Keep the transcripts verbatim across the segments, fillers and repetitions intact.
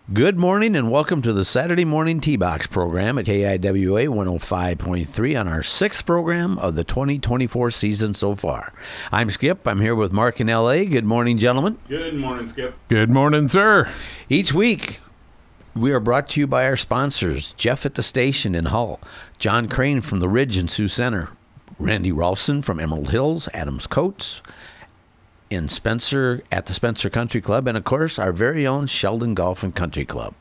Good morning and welcome to the Saturday Morning Tee Box program at K I W A one oh five point three on our sixth program of the twenty twenty-four season so far. I'm Skip. I'm here with Mark in L A. Good morning, gentlemen. Good morning, Skip. Good morning, sir. Each week, we are brought to you by our sponsors, Jeff at the Station in Hull, John Crane from the Ridge in Sioux Center, Randy Rolfson from Emerald Hills, Adams Coates in Spencer at the Spencer Country Club, and of course our very own Sheldon Golf and Country Club.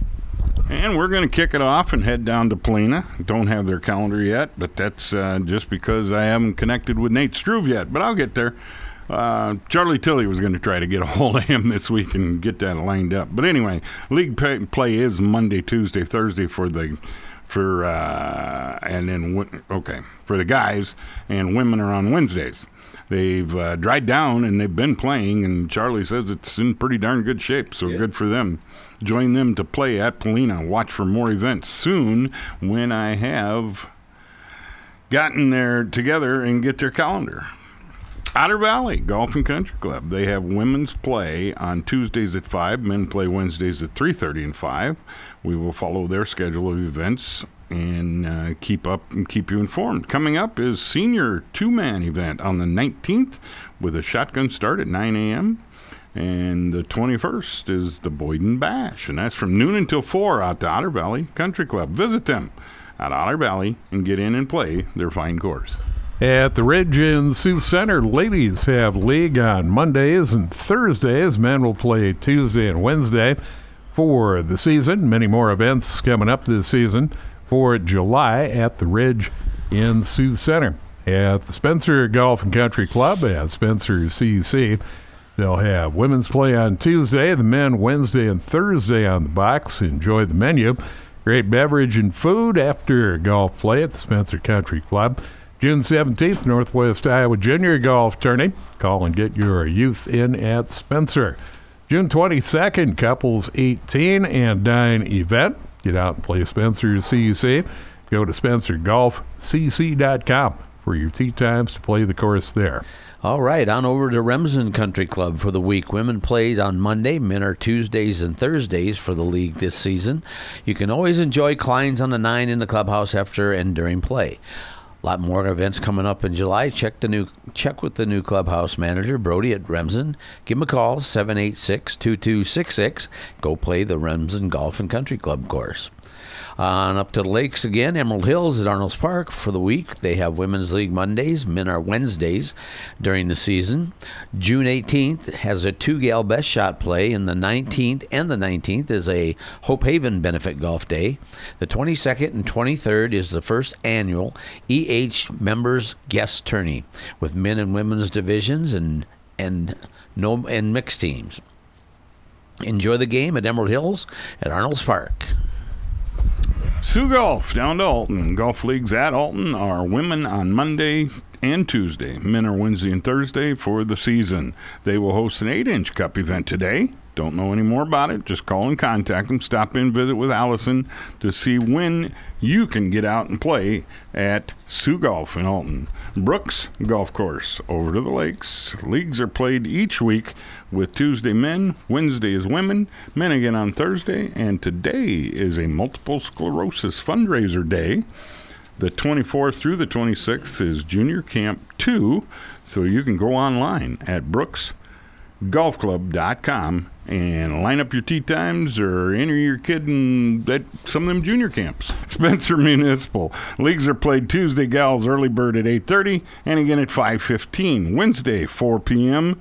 And we're going to kick it off and head down to Polina. Don't have their calendar yet, but that's uh, just because I haven't connected with Nate Struve yet, but I'll get there. Uh, Charlie Tilley was going to try to get a hold of him this week and get that lined up. But anyway, league pay, play is Monday, Tuesday, Thursday for the for uh, and then okay for the guys, and women are on Wednesdays. They've uh, dried down, and they've been playing, and Charlie says it's in pretty darn good shape, so yeah. Good for them. Join them to play at Polina. Watch for more events soon when I have gotten there together and get their calendar. Otter Valley Golf and Country Club. They have women's play on Tuesdays at five, men play Wednesdays at three thirty and five. We will follow their schedule of events and uh, keep up and keep you informed. Coming up is senior two-man event on the nineteenth with a shotgun start at nine a.m. And the twenty-first is the Boyden Bash, and that's from noon until four out to Otter Valley Country Club. Visit them at Otter Valley and get in and play their fine course. At the Ridge in Sioux Center, ladies have league on Mondays and Thursdays. Men will play Tuesday and Wednesday for the season. Many more events coming up this season for July at the Ridge in Sioux Center. At the Spencer Golf and Country Club at Spencer C C, they'll have women's play on Tuesday, the men Wednesday and Thursday on the box. Enjoy the menu. Great beverage and food after golf play at the Spencer Country Club. June seventeenth, Northwest Iowa Junior Golf Tourney. Call and get your youth in at Spencer. June twenty-second, couples eighteen and nine event. Get out and play Spencer C C. Go to spencer golf c c dot com for your tee times to play the course there. All right, on over to Remsen Country Club for the week. Women played on Monday, men are Tuesdays and Thursdays for the league this season. You can always enjoy Kleins on the nine in the clubhouse after and during play. A lot more events coming up in July. Check the new check with the new clubhouse manager, Brody, at Remsen. Give him a call, seven eight six, two two six six. Go play the Remsen Golf and Country Club course. On up to the lakes again, Emerald Hills at Arnold's Park for the week. They have Women's League Mondays, men are Wednesdays during the season. June eighteenth has a two-gal best shot play, and the nineteenth and the nineteenth is a Hope Haven benefit golf day. The twenty-second and twenty-third is the first annual E H members guest tourney with men and women's divisions and and no and mixed teams. Enjoy the game at Emerald Hills at Arnold's Park. Sioux Golf down to Alton. Golf leagues at Alton are women on Monday and Tuesday. Men are Wednesday and Thursday for the season. They will host an eight-inch cup event today. Don't know any more about it. Just call and contact them. Stop in, visit with Allison to see when you can get out and play at Sioux Golf in Alton. Brooks Golf Course over to the lakes. Leagues are played each week with Tuesday men, Wednesday is women, men again on Thursday, and today is a multiple sclerosis fundraiser day. The twenty-fourth through the twenty-sixth is Junior Camp two, so you can go online at brooks golf club dot com and line up your tee times or enter your kid in at some of them junior camps. Spencer Municipal. Leagues are played Tuesday, gals early bird at eight thirty and again at five fifteen. Wednesday, four p.m.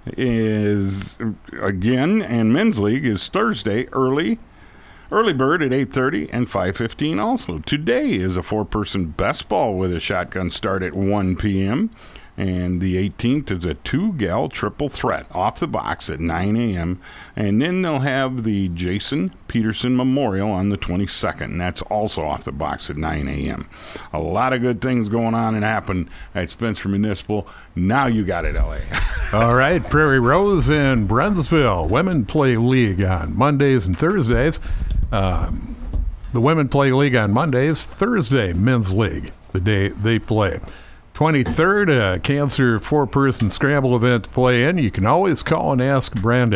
is again, and men's league is Thursday early. Early bird at eight thirty and five fifteen also. Today is a four-person best ball with a shotgun start at one p.m. And the eighteenth is a two-gal triple threat off the box at nine a.m. And then they'll have the Jason Peterson Memorial on the twenty-second. And that's also off the box at nine a.m. A lot of good things going on and happen at Spencer Municipal. Now you got it, L A. All right, Prairie Rose and Brentsville. Women play league on Mondays and Thursdays. Um, the women play league on Mondays. Thursday, men's league, the day they play. twenty-third, a cancer four-person scramble event to play in. You can always call and ask Brandon.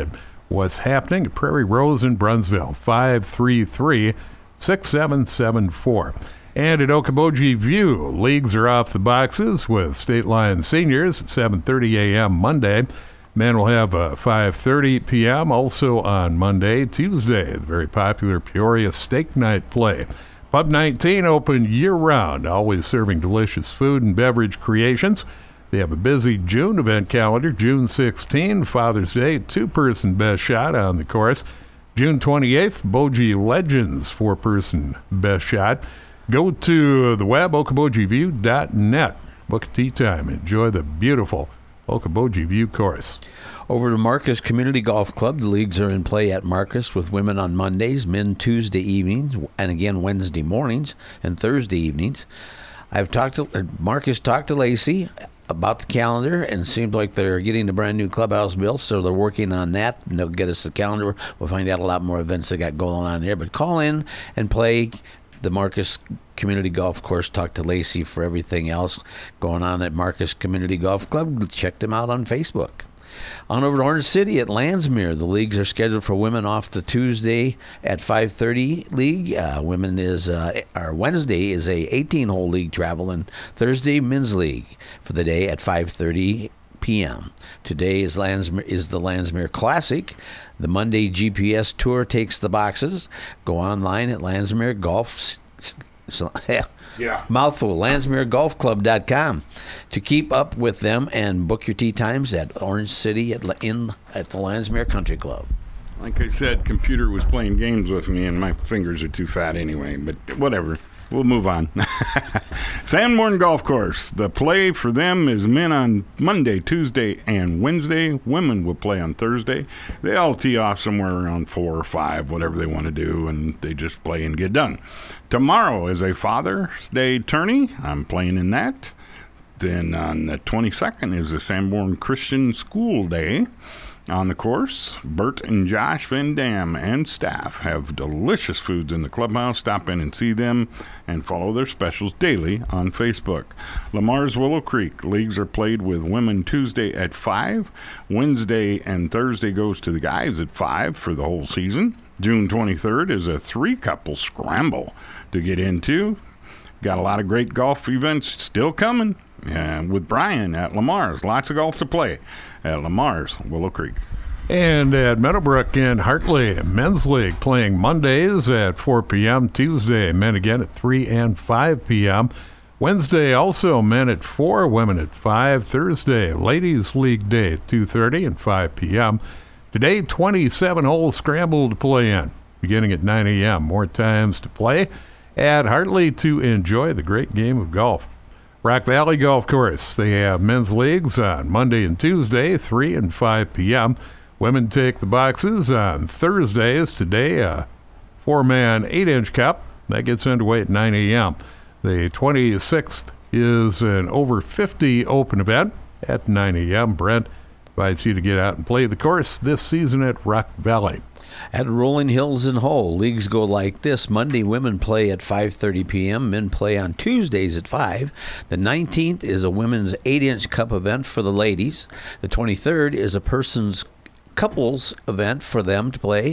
what's happening at Prairie Rose in Brunsville, five three three, six seven seven four. And at Okoboji View, leagues are off the boxes with State Line Seniors at seven thirty a.m. Monday. Men will have a five thirty p.m. also on Monday. Tuesday, the very popular Peoria Steak Night play. Pub nineteen open year-round, always serving delicious food and beverage creations. They have a busy June event calendar. June sixteenth, Father's Day, two-person best shot on the course. June twenty-eighth, Bogie Legends, four-person best shot. Go to the web, okoboji view dot net. Book a tee time. Enjoy the beautiful Okoboji View course. Over to Marcus Community Golf Club. The leagues are in play at Marcus with women on Mondays, men Tuesday evenings, and again Wednesday mornings and Thursday evenings. I've talked to Marcus talked to Lacey about the calendar, and it seems like they're getting the brand new clubhouse built, so they're working on that, and they'll get us the calendar. We'll find out a lot more events they got going on there. But call in and play the Marcus Community Golf Course. Talk to Lacey for everything else going on at Marcus Community Golf Club. Check them out on Facebook. On over to Orange City at Landsmere. The leagues are scheduled for women off the Tuesday at five thirty league. Uh, women is uh, our Wednesday is a eighteen-hole league travel, and Thursday men's league for the day at five thirty p.m. Today is Landsmere is the Landsmere Classic. The Monday G P S tour takes the boxes. Go online at Landsmere Golf. So, yeah. Mouthful. Landsmere Golf Club dot com to keep up with them and book your tee times at Orange City at in at the Landsmere Country Club. Like I said, computer was playing games with me, and my fingers are too fat anyway. But whatever. We'll move on. Sanborn Golf Course. The play for them is men on Monday, Tuesday, and Wednesday. Women will play on Thursday. They all tee off somewhere around four or five, whatever they want to do, and they just play and get done. Tomorrow is a Father's Day tourney. I'm playing in that. Then on the twenty-second is a Sanborn Christian School Day. On the course, Bert and Josh Van Dam and staff have delicious foods in the clubhouse. Stop in and see them and follow their specials daily on Facebook. Lamar's Willow Creek. Leagues are played with women Tuesday at five. Wednesday and Thursday goes to the guys at five for the whole season. June twenty-third is a three-couple scramble to get into. Got a lot of great golf events still coming. Uh, with Brian at Lamar's. Lots of golf to play at Lamar's Willow Creek. And at Meadowbrook in Hartley, men's league playing Mondays at four p.m. Tuesday, men again at three and five p.m. Wednesday also men at four, women at five. Thursday, ladies league day at two thirty and five p.m. Today, twenty-seven holes scramble to play in, beginning at nine a.m. More times to play at Hartley to enjoy the great game of golf. Rock Valley Golf Course. They have men's leagues on Monday and Tuesday, three and five p.m. Women take the boxes on Thursdays. Today, a four-man eight-inch cup. That gets underway at nine a.m. The twenty-sixth is an over fifty open event at nine a.m. Brent invites you to get out and play the course this season at Rock Valley. At Rolling Hills in Hull, leagues go like this. Monday, women play at five thirty p.m. Men play on Tuesdays at five. The nineteenth is a women's eight-inch cup event for the ladies. The twenty-third is a person's couples event for them to play.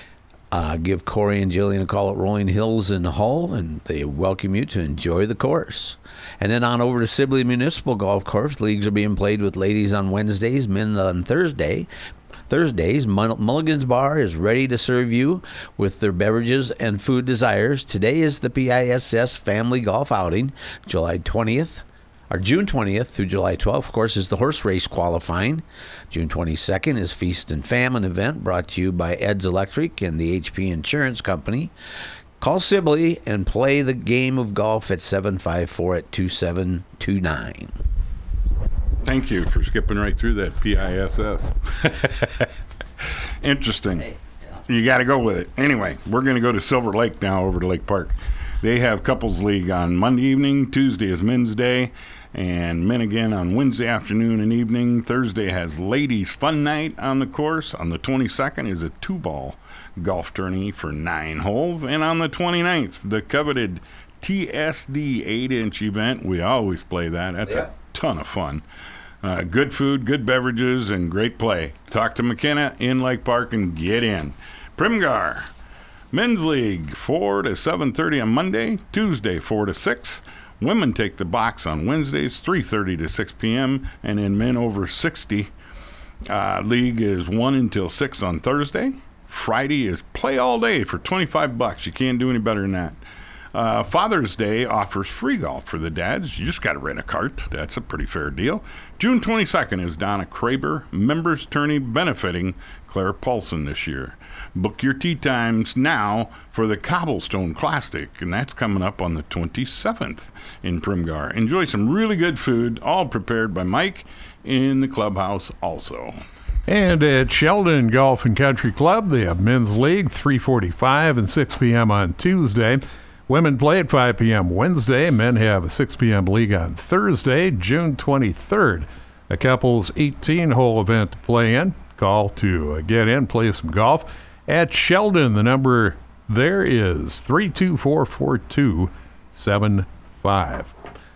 Uh, give Corey and Jillian a call at Rolling Hills in Hull, and they welcome you to enjoy the course. And then on over to Sibley Municipal Golf Course. Leagues are being played with ladies on Wednesdays, men on Thursday. Thursdays, Mulligan's Bar is ready to serve you with their beverages and food desires. Today is the P I S S Family Golf Outing, July twentieth, or June twentieth through July twelfth, of course, is the horse race qualifying. June twenty-second is Feast and Famine event brought to you by Ed's Electric and the H P Insurance Company. Call Sibley and play the game of golf at seven five four at two seven two nine. Thank you for skipping right through that P I S S. Interesting. You got to go with it. Anyway, we're going to go to Silver Lake now, over to Lake Park. They have Couples League on Monday evening. Tuesday is Men's Day. And men again on Wednesday afternoon and evening. Thursday has Ladies Fun Night on the course. On the twenty-second is a two-ball golf tourney for nine holes. And on the twenty-ninth, the coveted T S D eight-inch event. We always play that. That's yeah. a ton of fun. Uh, good food, good beverages, and great play. Talk to McKenna in Lake Park and get in. Primgar, Men's League, four to seven thirty on Monday, Tuesday, four to six. Women take the box on Wednesdays, three thirty to six p.m., and in men over sixty, uh, league is one until six on Thursday. Friday is play all day for twenty-five bucks. You can't do any better than that. Uh, Father's Day offers free golf for the dads. You just got to rent a cart. That's a pretty fair deal. June twenty-second is Donna Kraber Members Tourney benefiting Claire Paulson this year. Book your tee times now for the Cobblestone Classic, and that's coming up on the twenty-seventh in Primgar. Enjoy some really good food, all prepared by Mike in the clubhouse also. And at Sheldon Golf and Country Club, they have Men's League, three forty-five and six p.m. on Tuesday. Women play at five p.m. Wednesday. Men have a six p.m. league on Thursday, June twenty-third. A couple's eighteen-hole event to play in. Call to uh, get in, play some golf. At Sheldon, the number there is three two four, four two seven five.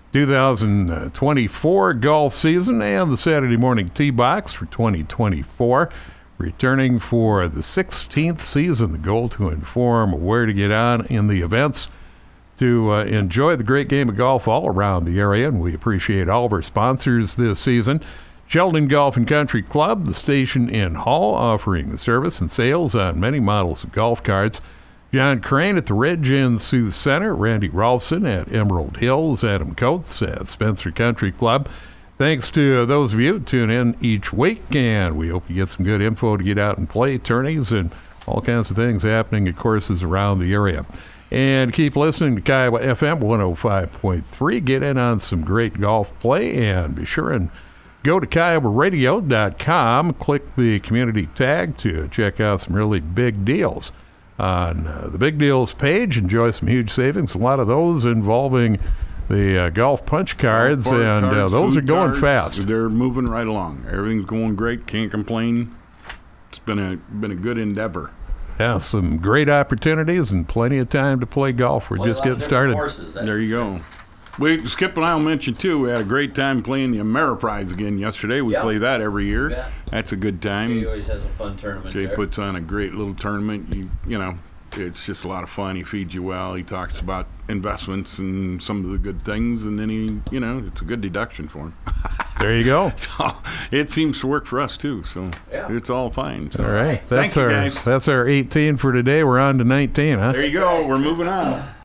twenty twenty-four golf season and the Saturday morning tee box for twenty twenty-four. Returning for the sixteenth season, the goal to inform where to get on in the events to uh, enjoy the great game of golf all around the area. And we appreciate all of our sponsors this season. Sheldon Golf and Country Club, the station in Hall, offering the service and sales on many models of golf carts. John Crane at the Ridge Inn Sioux Center, Randy Rolfson at Emerald Hills, Adam Coates at Spencer Country Club. Thanks to those of you who tune in each week, and we hope you get some good info to get out and play tourneys and all kinds of things happening at courses around the area. And keep listening to Kiowa F M one oh five point three. Get in on some great golf play, and be sure and go to Kiowa radio dot com. Click the community tag to check out some really big deals. On uh, the Big Deals page, enjoy some huge savings, a lot of those involving the uh, golf punch cards, golf and cards, uh, those are going cards, fast. They're moving right along. Everything's going great. Can't complain. It's been a been a good endeavor. Yeah, some great opportunities and plenty of time to play golf. We're Play a just lot of getting different started. courses, that's There you for go. We Skip and I'll mention too. We had a great time playing the Ameriprize again yesterday. We Yeah. play that every year. Yeah. That's a good Jay time. always has a fun tournament Jay there. puts on a great little tournament. You you know, it's just a lot of fun. He feeds you well. He talks about investments and some of the good things, and then he, you know, it's a good deduction for him. There you go. So it seems to work for us too. So Yeah. it's all fine. So. All right, that's Thank you, our guys. that's our eighteen for today. We're on to nineteen, huh? There you go. We're moving on.